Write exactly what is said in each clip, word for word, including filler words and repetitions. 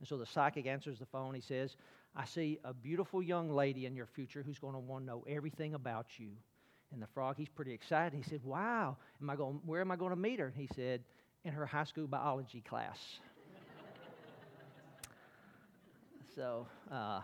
And so the psychic answers the phone. He says, I see a beautiful young lady in your future who's going to want to know everything about you. And the frog, he's pretty excited. He said, wow, am I going, where am I going to meet her? And he said, in her high school biology class. So, uh,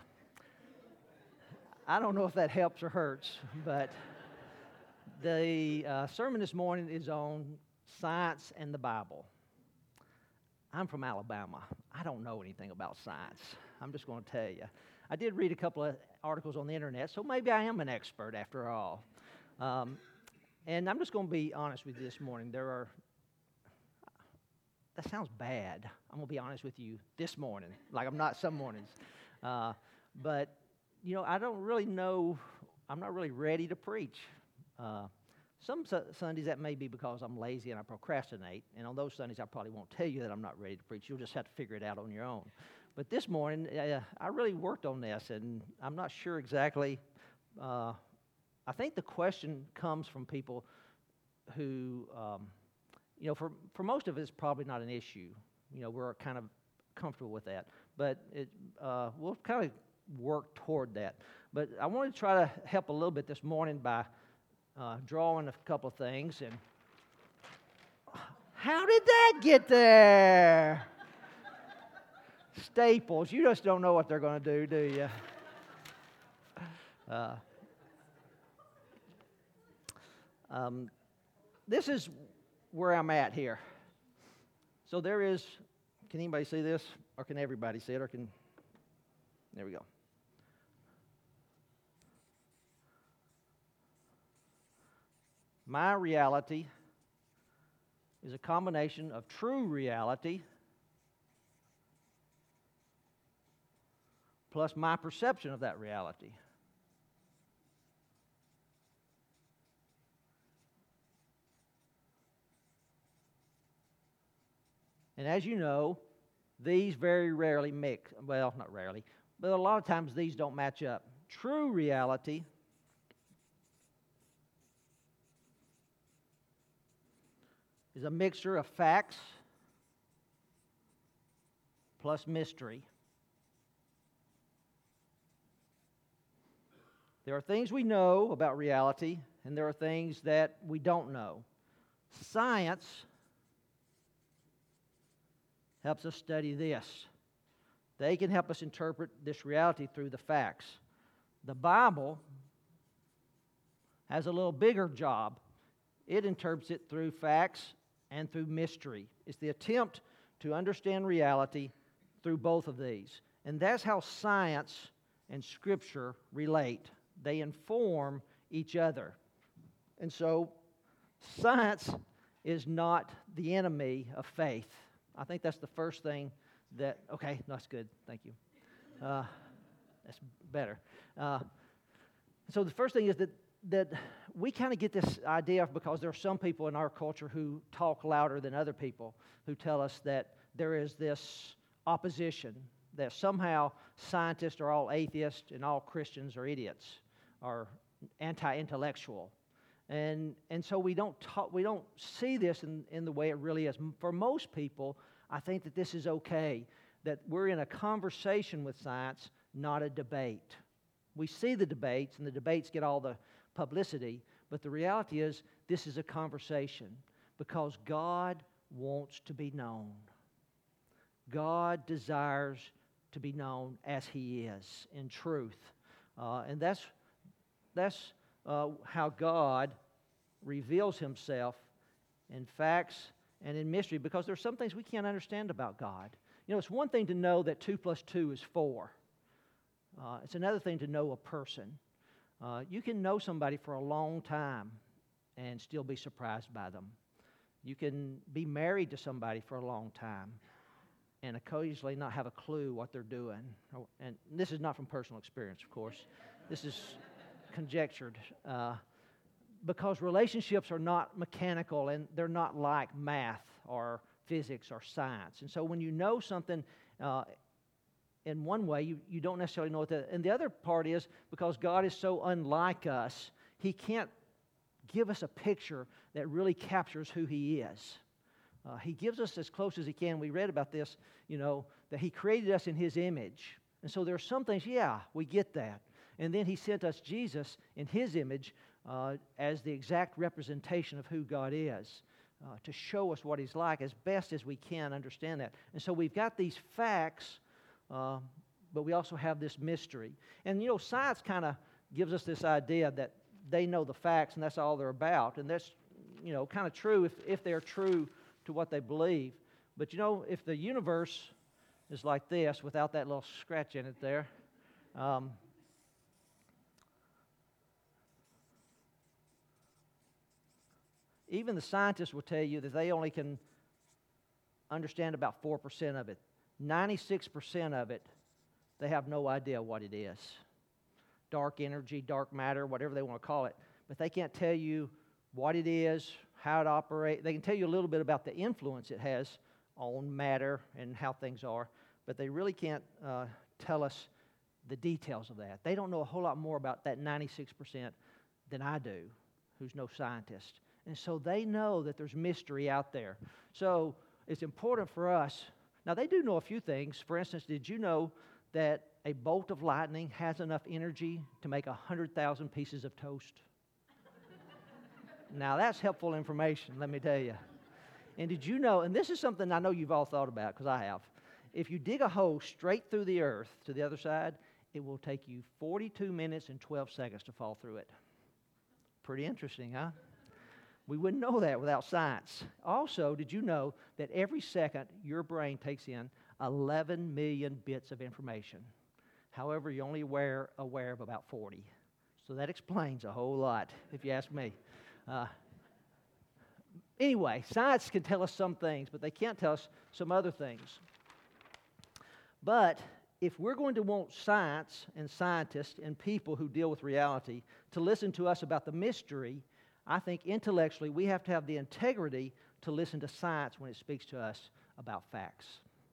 I don't know if that helps or hurts, but the uh, sermon this morning is on science and the Bible. I'm from Alabama. I don't know anything about science. I'm just going to tell you. I did read a couple of articles on the internet, so maybe I am an expert after all. Um, and I'm just going to be honest with you this morning. There are, that sounds bad. I'm going to be honest with you this morning, like I'm not some mornings. Uh, but, you know, I don't really know, I'm not really ready to preach. Uh, some su- Sundays that may be because I'm lazy and I procrastinate, and on those Sundays I probably won't tell you that I'm not ready to preach. You'll just have to figure it out on your own. But this morning, uh, I really worked on this, and I'm not sure exactly. Uh, I think the question comes from people who, um, you know, for, for most of it, it's probably not an issue. You know, we're kind of comfortable with that. But it, uh, we'll kind of work toward that. But I want to try to help a little bit this morning by uh, drawing a couple of things. And how did that get there? Staples. You just don't know what they're going to do, do you? Uh, um, this is where I'm at here. So there is, can anybody see this? Or can everybody see it? Or can, there we go. My reality is a combination of true reality plus my perception of that reality. And as you know, these very rarely mix. Well, not rarely, but a lot of times these don't match up. True reality is a mixture of facts plus mystery. There are things we know about reality, and there are things that we don't know. Science helps us study this. They can help us interpret this reality through the facts. The Bible has a little bigger job. It interprets it through facts and through mystery. It's the attempt to understand reality through both of these. And that's how science and Scripture relate. They inform each other. And so, science is not the enemy of faith. I think that's the first thing that, okay, that's good, thank you. Uh, that's better. Uh, so the first thing is that, that we kind of get this idea because there are some people in our culture who talk louder than other people, who tell us that there is this opposition, that somehow scientists are all atheists and all Christians are idiots, or anti-intellectual. And and so we don't talk, we don't see this in, in the way it really is. For most people, I think that this is okay, that we're in a conversation with science, not a debate. We see the debates, and the debates get all the publicity, but the reality is this is a conversation because God wants to be known. God desires to be known as He is in truth. Uh, and that's, that's uh, how God reveals Himself in facts and in mystery, because there's some things we can't understand about God. You know, it's one thing to know that two plus two is four. Uh, it's another thing to know a person. Uh, you can know somebody for a long time and still be surprised by them. You can be married to somebody for a long time and occasionally not have a clue what they're doing. And this is not from personal experience, of course. This is conjectured. Uh, because relationships are not mechanical and they're not like math or physics or science. And so when you know something uh, in one way, you, you don't necessarily know what the... And the other part is, because God is so unlike us, He can't give us a picture that really captures who He is. Uh, he gives us as close as He can. We read about this, you know, that He created us in His image. And so there are some things, yeah, we get that. And then He sent us Jesus in His image uh, as the exact representation of who God is, uh, to show us what He's like as best as we can understand that. And so we've got these facts, uh, but we also have this mystery. And, you know, science kind of gives us this idea that they know the facts and that's all they're about. And that's, you know, kind of true if, if they're true to what they believe. But, you know, if the universe is like this, without that little scratch in it there, um, even the scientists will tell you that they only can understand about four percent of it. ninety-six percent of it, they have no idea what it is. Dark energy, dark matter, whatever they want to call it. But they can't tell you what it is, how it operates. They can tell you a little bit about the influence it has on matter and how things are, but they really can't uh, tell us the details of that. They don't know a whole lot more about that ninety-six percent than I do, who's no scientist. And so they know that there's mystery out there. So it's important for us. Now, they do know a few things. For instance, did you know that a bolt of lightning has enough energy to make one hundred thousand pieces of toast? Now, that's helpful information, let me tell you. And did you know, and this is something I know you've all thought about, because I have. If you dig a hole straight through the earth to the other side, it will take you forty-two minutes and twelve seconds to fall through it. Pretty interesting, huh? We wouldn't know that without science. Also, did you know that every second your brain takes in eleven million bits of information? However, you're only aware, aware of about forty. So that explains a whole lot, if you ask me. Uh, anyway, science can tell us some things, but they can't tell us some other things. But if we're going to want science and scientists and people who deal with reality to listen to us about the mystery, I think intellectually we have to have the integrity to listen to science when it speaks to us about facts.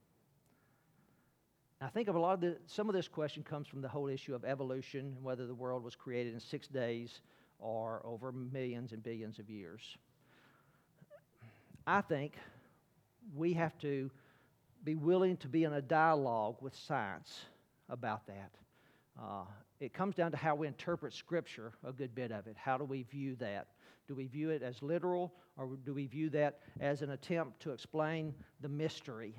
I think of a lot of the, some of this question comes from the whole issue of evolution and whether the world was created in six days or over millions and billions of years. I think we have to be willing to be in a dialogue with science about that. Uh, it comes down to how we interpret Scripture, a good bit of it. How do we view that? Do we view it as literal, or do we view that as an attempt to explain the mystery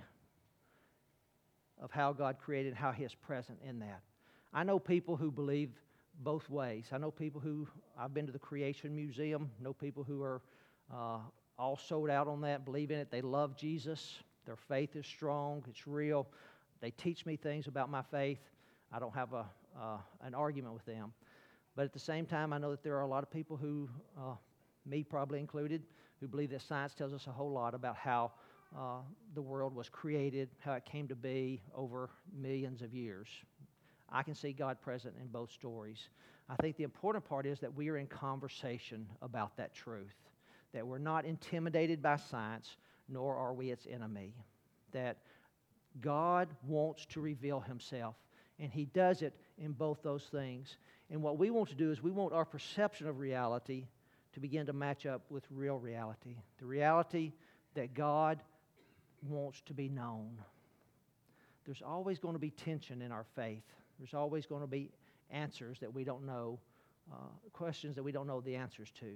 of how God created and how He is present in that? I know people who believe both ways. I know people who, I've been to the Creation Museum, know people who are uh, all sold out on that, believe in it. They love Jesus. Their faith is strong. It's real. They teach me things about my faith. I don't have a uh, an argument with them. But at the same time, I know that there are a lot of people who, uh, me probably included, who believe that science tells us a whole lot about how uh, the world was created, how it came to be over millions of years. I can see God present in both stories. I think the important part is that we are in conversation about that truth, that we're not intimidated by science, nor are we its enemy, that God wants to reveal Himself, and He does it in both those things. And what we want to do is we want our perception of reality to begin to match up with real reality, the reality that God wants to be known. There's always going to be tension in our faith. There's always going to be answers that we don't know, uh, questions that we don't know the answers to.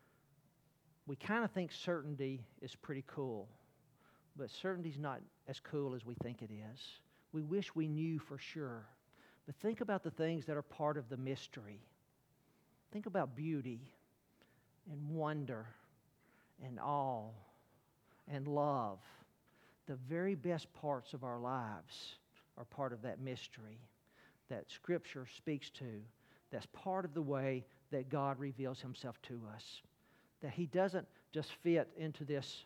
We kind of think certainty is pretty cool, but certainty's not as cool as we think it is. We wish we knew for sure. But think about the things that are part of the mystery. Think about beauty and wonder and awe and love. The very best parts of our lives are part of that mystery that Scripture speaks to. That's part of the way that God reveals Himself to us. That He doesn't just fit into this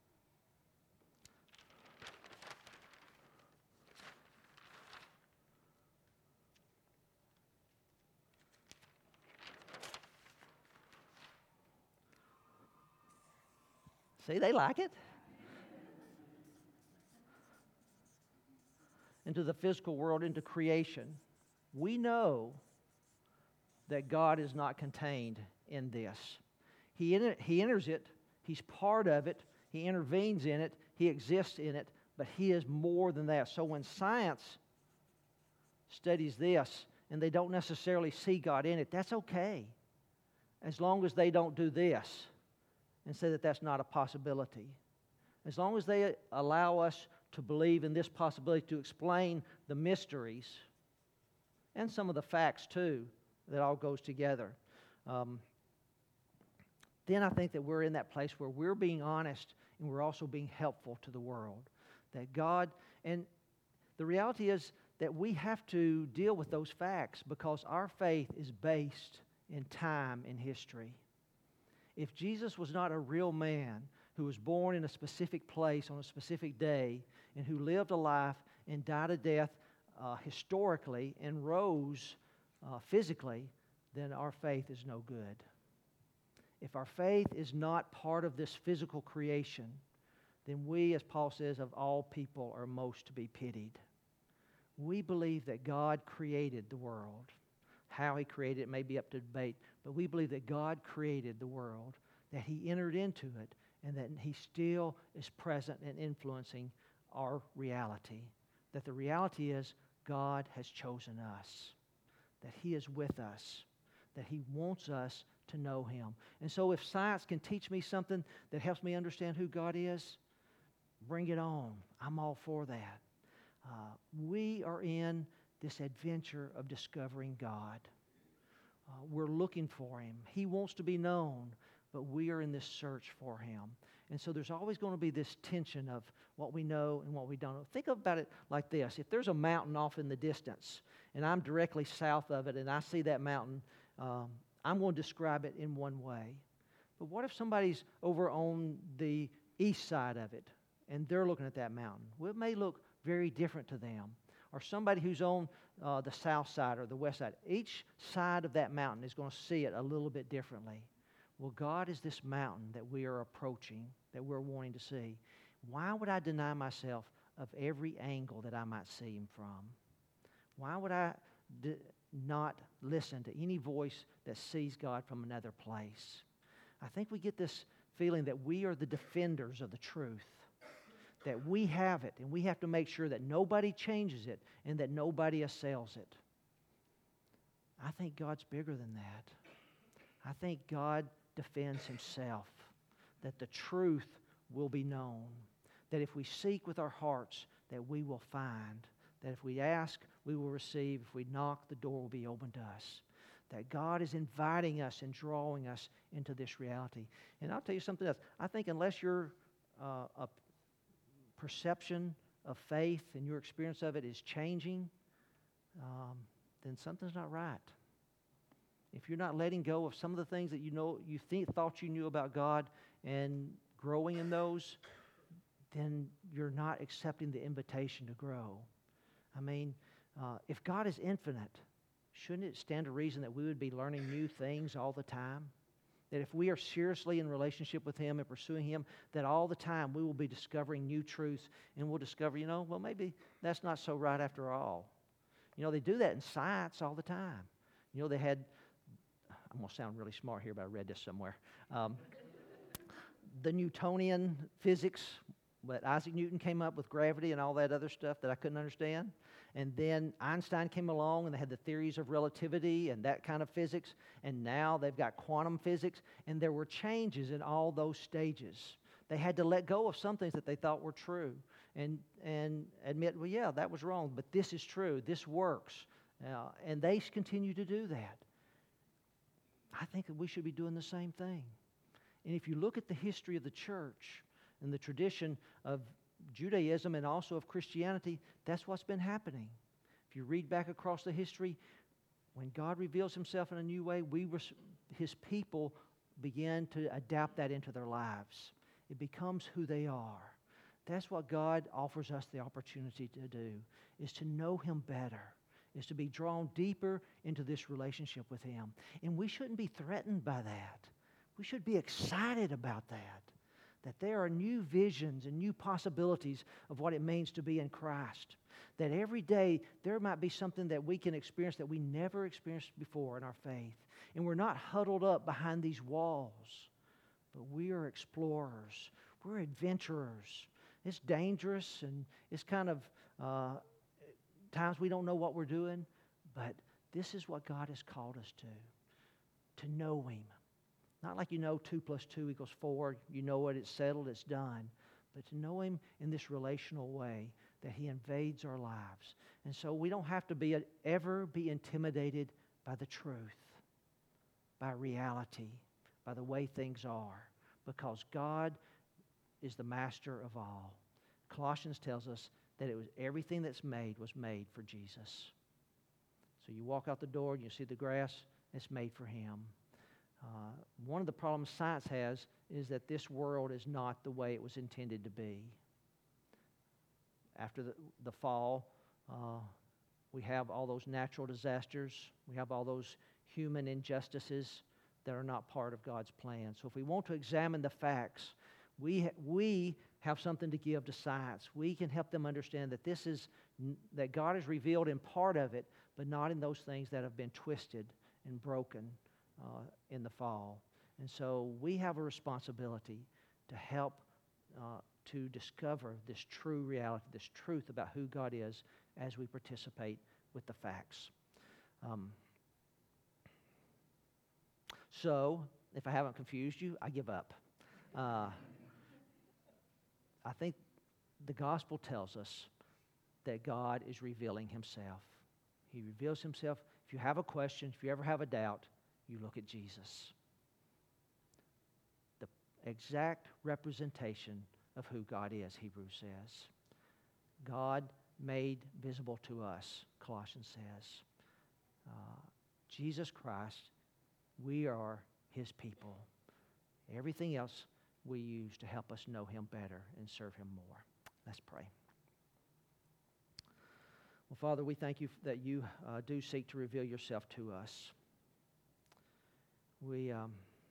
See, they like it. Into the physical world, into creation. We know that God is not contained in this. He, enter, he enters it. He's part of it. He intervenes in it. He exists in it. But He is more than that. So when science studies this and they don't necessarily see God in it, that's okay, as long as they don't do this and say that that's not a possibility. As long as they allow us to believe in this possibility to explain the mysteries and some of the facts too, that all goes together. Um, then I think that we're in that place where we're being honest and we're also being helpful to the world. That God, and the reality is that we have to deal with those facts because our faith is based in time and history. If Jesus was not a real man who was born in a specific place on a specific day and who lived a life and died a death uh, historically and rose uh, physically, then our faith is no good. If our faith is not part of this physical creation, then we, as Paul says, of all people are most to be pitied. We believe that God created the world. How He created it may be up to debate, but we believe that God created the world, that He entered into it, and that He still is present and influencing our reality. That the reality is God has chosen us, that He is with us, that He wants us to know Him. And so if science can teach me something that helps me understand who God is, bring it on. I'm all for that. Uh, we are in this adventure of discovering God. Uh, we're looking for Him. He wants to be known, but we are in this search for Him. And so there's always going to be this tension of what we know and what we don't know. Think about it like this. If there's a mountain off in the distance, and I'm directly south of it, and I see that mountain, um, I'm going to describe it in one way. But what if somebody's over on the east side of it, and they're looking at that mountain? Well, it may look very different to them. Or somebody who's on uh, the south side or the west side. Each side of that mountain is going to see it a little bit differently. Well, God is this mountain that we are approaching, that we're wanting to see. Why would I deny myself of every angle that I might see Him from? Why would I d- not listen to any voice that sees God from another place? I think we get this feeling that we are the defenders of the truth. That we have it, and we have to make sure that nobody changes it and that nobody assails it. I think God's bigger than that. I think God defends Himself, that the truth will be known, that if we seek with our hearts, that we will find, that if we ask, we will receive, if we knock, the door will be open to us, that God is inviting us and drawing us into this reality. And I'll tell you something else. I think unless you're uh, a perception of faith and your experience of it is changing, um, then something's not right. If you're not letting go of some of the things that you know you think thought you knew about God and growing in those, then you're not accepting the invitation to grow. I mean, uh, if God is infinite, shouldn't it stand to reason that we would be learning new things all the time? That if we are seriously in relationship with Him and pursuing Him, that all the time we will be discovering new truths, and we'll discover, you know, well, maybe that's not so right after all. You know, they do that in science all the time. You know, they had, I'm going to sound really smart here, but I read this somewhere. Um, the Newtonian physics, that Isaac Newton came up with gravity and all that other stuff that I couldn't understand. And then Einstein came along and they had the theories of relativity and that kind of physics. And now they've got quantum physics. And there were changes in all those stages. They had to let go of some things that they thought were true and, and admit, well, yeah, that was wrong, but this is true. This works. Uh, and they continue to do that. I think that we should be doing the same thing. And if you look at the history of the church and the tradition of Judaism and also of Christianity, that's what's been happening. If you read back across the history, when God reveals Himself in a new way, we His people begin to adapt that into their lives. It becomes who they are. That's what God offers us the opportunity to do, is to know Him better, is to be drawn deeper into this relationship with Him. And we shouldn't be threatened by that. We should be excited about that. That there are new visions and new possibilities of what it means to be in Christ. That every day there might be something that we can experience that we never experienced before in our faith. And we're not huddled up behind these walls, but we are explorers. We're adventurers. It's dangerous, and it's kind of uh, times we don't know what we're doing, but this is what God has called us to, to know Him. Not like you know two plus two equals four, you know what, it's settled, it's done, but to know Him in this relational way that He invades our lives. And so we don't have to be ever be intimidated by the truth, by reality, by the way things are, because God is the master of all. Colossians tells us that it was everything that's made was made for Jesus. So you walk out the door and you see the grass, it's made for Him. Uh, one of the problems science has is that this world is not the way it was intended to be. After the, the fall, uh, we have all those natural disasters. We have all those human injustices that are not part of God's plan. So if we want to examine the facts, we ha- we have something to give to science. We can help them understand that this is that God has revealed in part of it, but not in those things that have been twisted and broken uh, in the fall. And so we have a responsibility to help uh, to discover this true reality, this truth about who God is as we participate with the facts. Um, so, if I haven't confused you, I give up. Uh, I think the gospel tells us that God is revealing Himself. He reveals Himself. If you have a question, if you ever have a doubt, you look at Jesus. The exact representation of who God is, Hebrews says. God made visible to us, Colossians says. Uh, Jesus Christ, we are His people. Everything else we use to help us know Him better and serve Him more. Let's pray. Well, Father, we thank You that You uh, do seek to reveal Yourself to us. We um,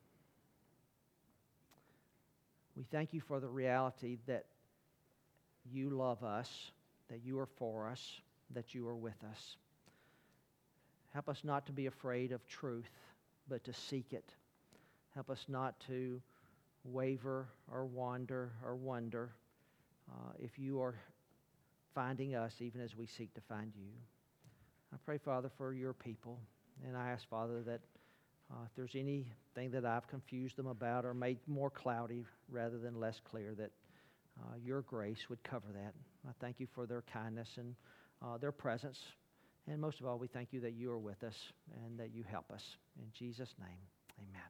we thank You for the reality that You love us, that You are for us, that You are with us. Help us not to be afraid of truth, but to seek it. Help us not to waver or wander or wonder uh, if You are finding us even as we seek to find You. I pray, Father, for Your people, and I ask, Father, that uh, if there's anything that I've confused them about or made more cloudy rather than less clear, that uh, Your grace would cover that. I thank You for their kindness and uh, their presence, and most of all, we thank You that You are with us and that You help us. In Jesus' name, amen.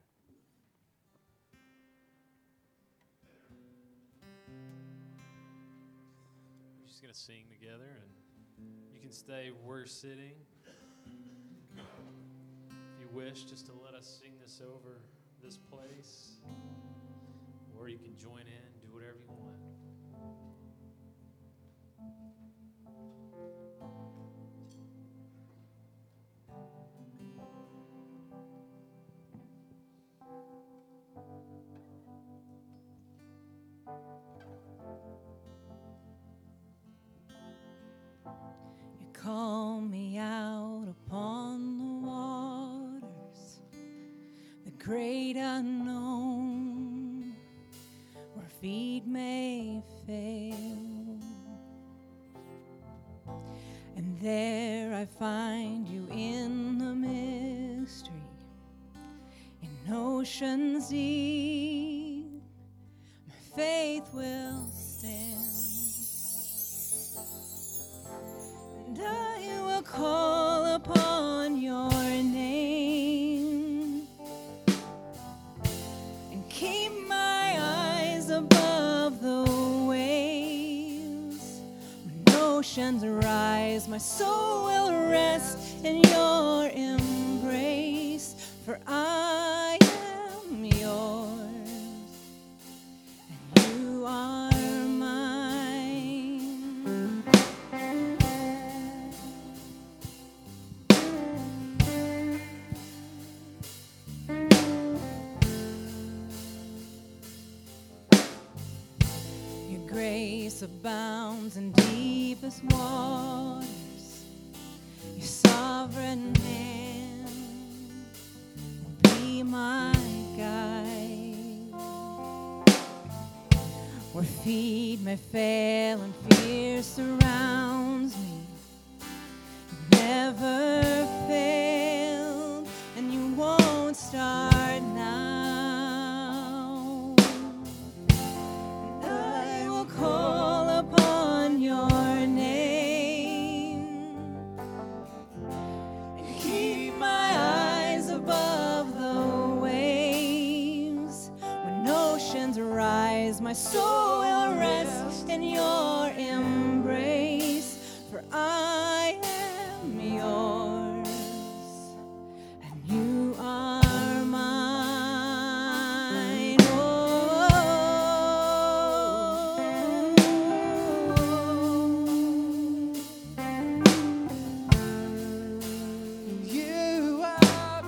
We're just going to sing together, and you can stay where you're sitting. If you wish, just to let us sing this over this place, or you can join in, do whatever you want. Call me out upon the waters, the great unknown, where feet may fail. And there I find You in the mystery, in oceans deep, my faith will stand. And I will call upon Your name and keep my eyes above the waves. When oceans rise, my soul will rest in Your embrace, for I am Yours and You are abounds in deepest waters. Your sovereign hand will be my guide. defeat may fail and fear surrounds me. You never failed, and you won't start now. And I will call upon your name and keep my eyes above the waves. When oceans rise, my soul will rest in your embrace, for I am yours and you are mine. Oh, you are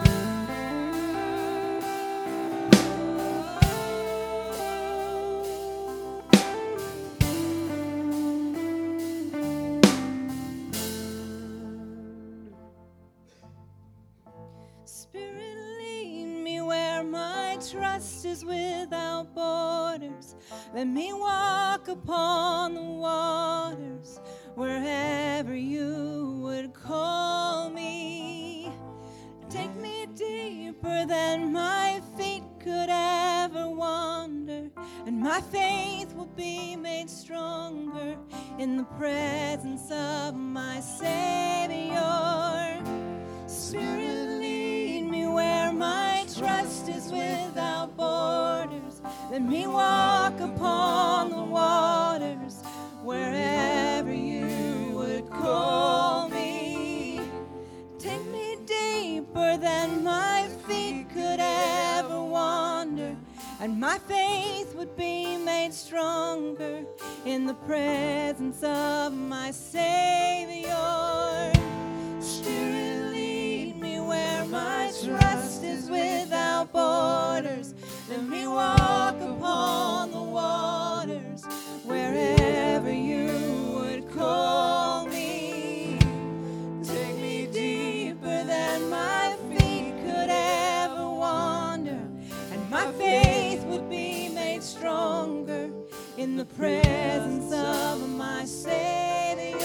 Spirit, lead me where my trust is without borders. Let me walk upon the waters wherever you would call me. Take me deeper than my feet could ever wander, and my faith will be made stronger in the presence of my Savior. Spirit, lead me where my trust is without borders. Let me walk upon the waters wherever you would call me. Take me deeper than my feet could ever wander, and my faith would be made stronger in the presence of my Savior. Spirit, lead me where my trust is without borders. Let me walk upon the waters wherever you would call me. Take me deeper than my feet could ever wander, and my faith would be made stronger in the presence of my Savior.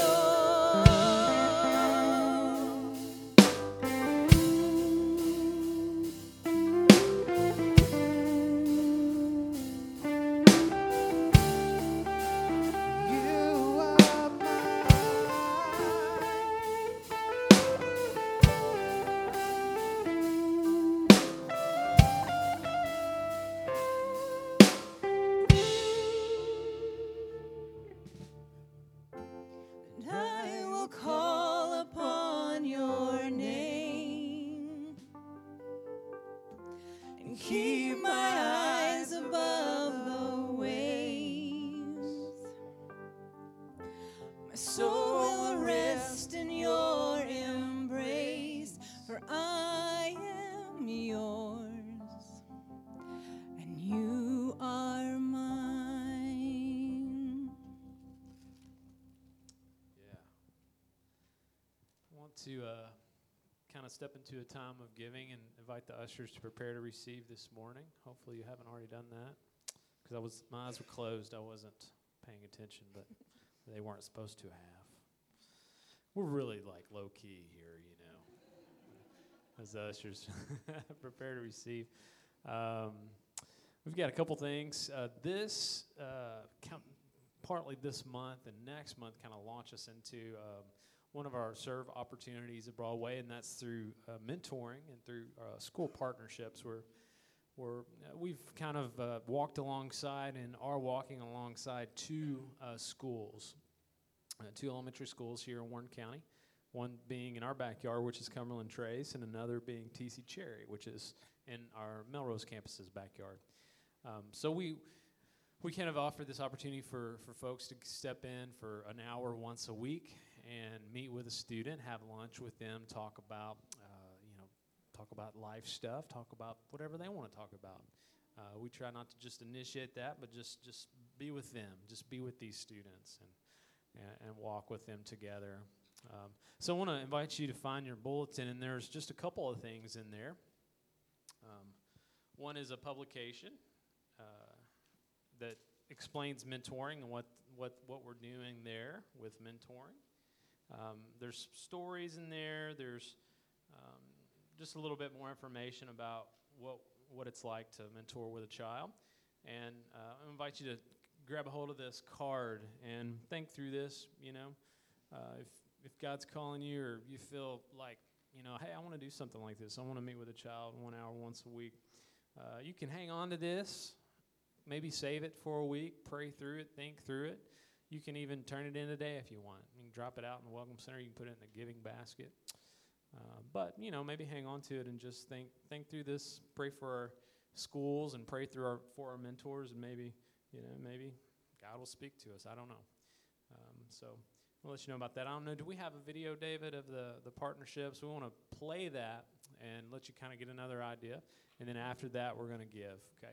And I will call upon your name and keep my eyes above the waves. My soul will rest in your embrace, for I am yours and you are mine. Yeah. I want to uh, kind of step into a time of giving and invite the ushers to prepare to receive this morning. Hopefully you haven't already done that, because I was my eyes were closed. I wasn't paying attention, but they weren't supposed to have. We're really like low key here, you know, as the ushers prepare to receive. Um, we've got a couple things. Uh, this uh, count, partly this month and next month kind of launch us into um, one of our serve opportunities at Broadway, and that's through uh, mentoring and through uh, school partnerships where where uh, we've kind of uh, walked alongside and are walking alongside two uh, schools, uh, two elementary schools here in Warren County, one being in our backyard, which is Cumberland Trace, and another being T C Cherry, which is in our Melrose campus's backyard. Um, so we we kind of offer this opportunity for, for folks to step in for an hour once a week and meet with a student, have lunch with them, talk about, uh, you know, talk about life stuff, talk about whatever they want to talk about. Uh, we try not to just initiate that, but just, just be with them, just be with these students and, and, and walk with them together. Um, so I want to invite you to find your bulletin, and there's just a couple of things in there. Um, one is a publication uh, that explains mentoring and what, what, what we're doing there with mentoring. Um, there's stories in there. There's um, just a little bit more information about what what it's like to mentor with a child. And uh, I invite you to grab a hold of this card and think through this. You know, uh, if if God's calling you, or you feel like, you know, hey, I want to do something like this. I want to meet with a child one hour once a week. Uh, you can hang on to this. Maybe save it for a week, pray through it, think through it. You can even turn it in today if you want. You can drop it out in the Welcome Center. You can put it in the giving basket. Uh, but, you know, maybe hang on to it and just think think through this. Pray for our schools and pray through our for our mentors. And maybe, you know, maybe God will speak to us. I don't know. Um, so I'll let you know about that. I don't know. Do we have a video, David, of the, the partnerships? We want to play that and let you kind of get another idea. And then after that, we're going to give. Okay.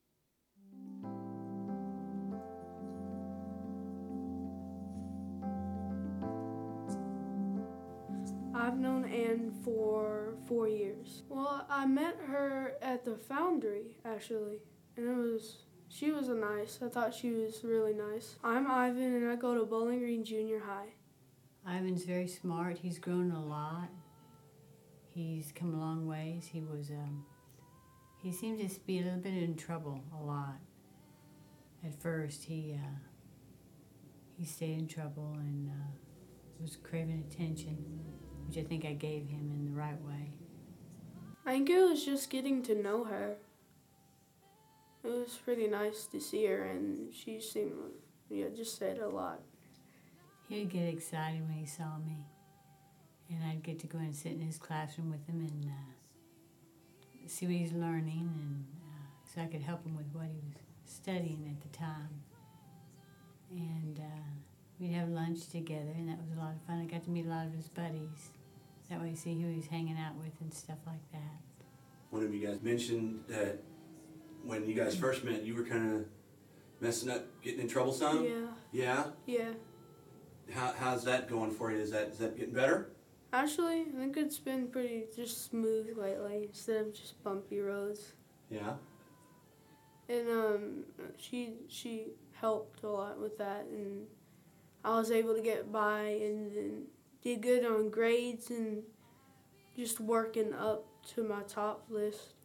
I've known Anne for four years. Well, I met her at the Foundry, actually, and it was, she was a nice. I thought she was really nice. I'm Ivan, and I go to Bowling Green Junior High. Ivan's very smart. He's grown a lot. He's come a long ways. He was, um, he seemed to be a little bit in trouble a lot. At first, he, uh, he stayed in trouble and uh, was craving attention, which I think I gave him in the right way. I think it was just getting to know her. It was pretty nice to see her, and she seemed, yeah, just said a lot. He'd get excited when he saw me, and I'd get to go and sit in his classroom with him and uh, see what he's learning, and uh, so I could help him with what he was studying at the time. And uh, we'd have lunch together, and that was a lot of fun. I got to meet a lot of his buddies. That way, see who he's hanging out with and stuff like that. One of you guys mentioned that when you guys first met, you were kind of messing up, getting in trouble some? Yeah. Yeah? Yeah. How, how's that going for you? Is that is that getting better? Actually, I think it's been pretty just smooth lately instead of just bumpy roads. Yeah? And um, she she helped a lot with that, and I was able to get by and then did good on grades and just working up to my top list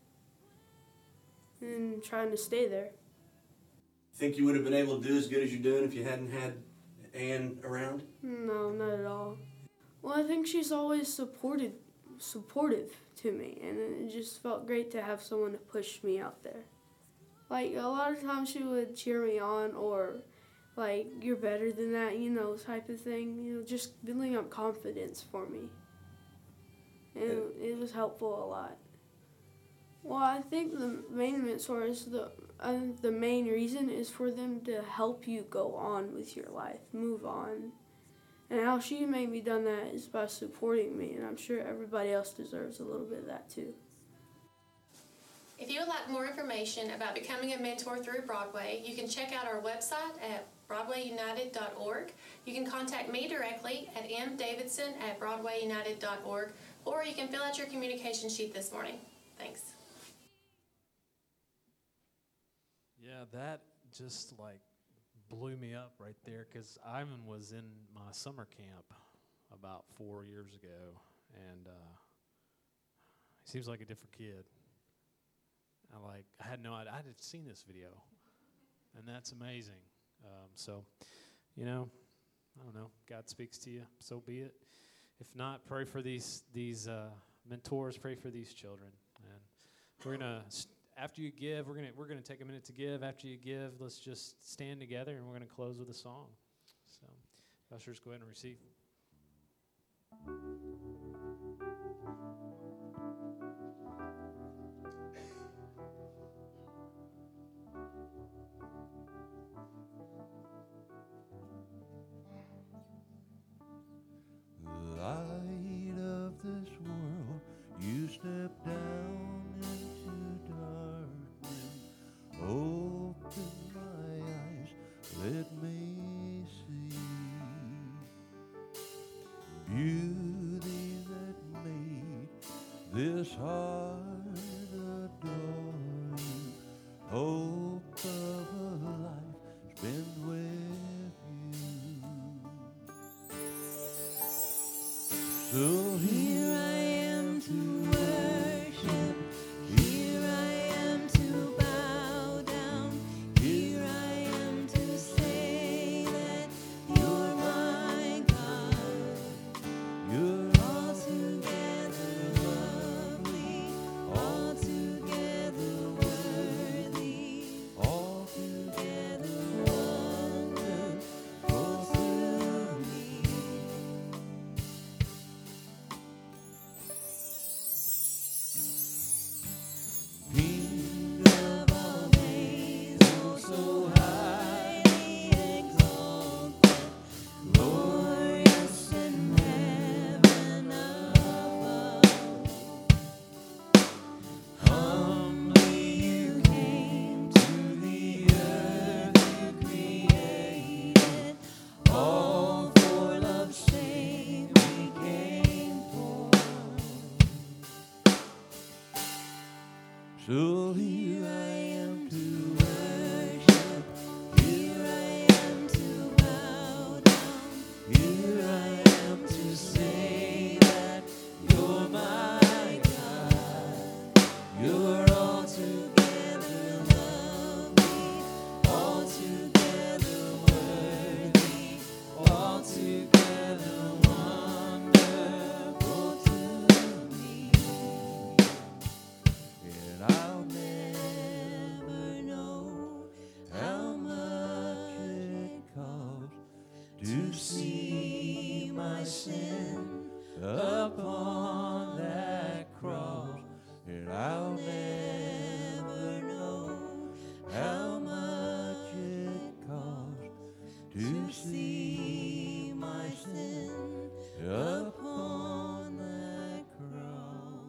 and trying to stay there. Think you would have been able to do as good as you're doing if you hadn't had Anne around? No, not at all. Well, I think she's always supported, supportive to me, and it just felt great to have someone to push me out there. Like, a lot of times she would cheer me on, or like, you're better than that, you know, type of thing. You know, just building up confidence for me. And it, it was helpful a lot. Well, I think the main mentor is the, uh, the main reason is for them to help you go on with your life, move on. And how she made me done that is by supporting me, and I'm sure everybody else deserves a little bit of that too. If you would like more information about becoming a mentor through Broadway, you can check out our website at broadway united dot org. You can contact me directly at m davidson at broadway united dot org, or you can fill out your communication sheet this morning. Thanks. Yeah, that just like blew me up right there, because Ivan was in my summer camp about four years ago, and uh, he seems like a different kid. I like I had no idea. I had seen this video, and that's amazing. Um, so, you know, I don't know. God speaks to you, so be it. If not, pray for these these uh, mentors. Pray for these children, and we're gonna. St- After you give, we're gonna we're gonna take a minute to give. After you give, let's just stand together, and we're gonna close with a song. So, ushers, go ahead and receive. Light of this world, you step down into darkness. Open my eyes, let me see beauty that made this heart adore you. Hope of a life So Here I am to worship. Here I am to bow down. Here I am to say that you're my God. you're Altogether lovely, altogether worthy, altogether wonderful to me. King Of all days, oh so highly exalted, glorious in heaven above. Humbly you came to the earth you created, all for love's sake became poor. So Here I am to worship. Here I am to bow down. Here I am to say that you're my God. You're altogether lovely, altogether worthy, altogether wonderful to me. and I'll Never know how much it costs to see my sin upon that cross, and I'll never know how much it costs to see my sin upon upon that cross.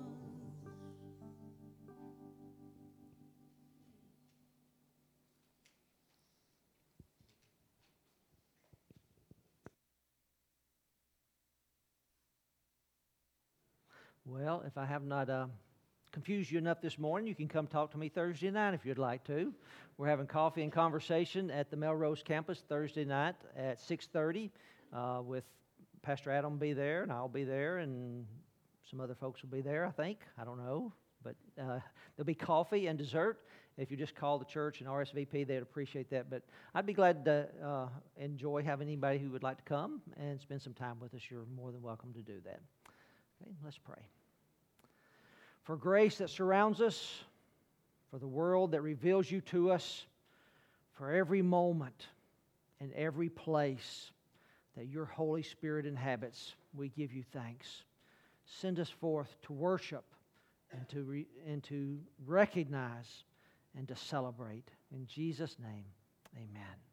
Well, if I have not uh, confused you enough this morning, you can come talk to me Thursday night if you'd like to. We're having coffee and conversation at the Melrose campus Thursday night at six thirty uh, with Pastor Adam will be there, and I'll be there, and some other folks will be there, I think. I don't know. But uh, there'll be coffee and dessert. If you just call the church and R S V P, they'd appreciate that. But I'd be glad to uh, enjoy having anybody who would like to come and spend some time with us. You're more than welcome to do that. Okay, let's pray. For grace that surrounds us, for the world that reveals you to us, for every moment and every place that your Holy Spirit inhabits, we give you thanks. Send us forth to worship and to, re- and to recognize and to celebrate. In Jesus' name, amen.